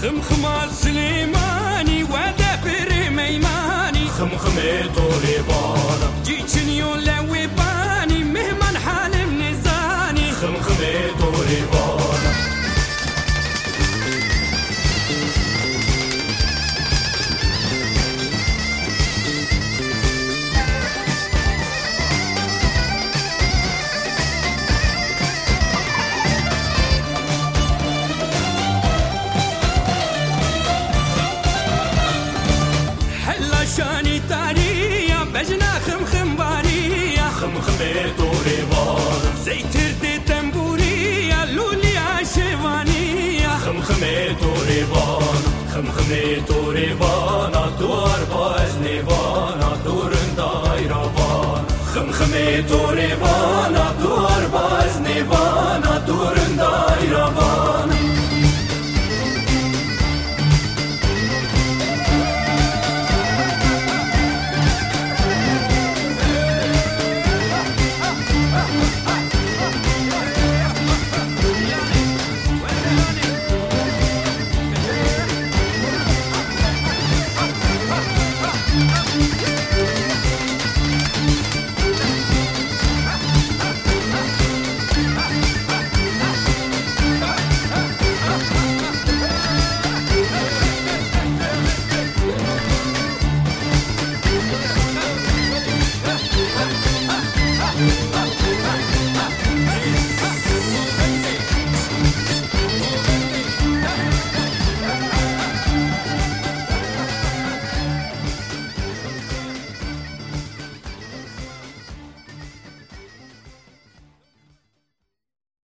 خمخمة سليماني ودبر ميماني خمخمة طوريبانا جيتشني ولا ويباني مهما حال منزاني خمخمة طوريبانا شاني تاريا بجنا خمخم باريا خمخمة طوريبانا زيتر دي تنبوريا لولي عشوانيا خمخمة طوريبانا خمخمة طوريبانا دوار بازنيفانا دورن دايرافانا خمخمة طوريبانا دوار بازنيفانا دورن دايرافانا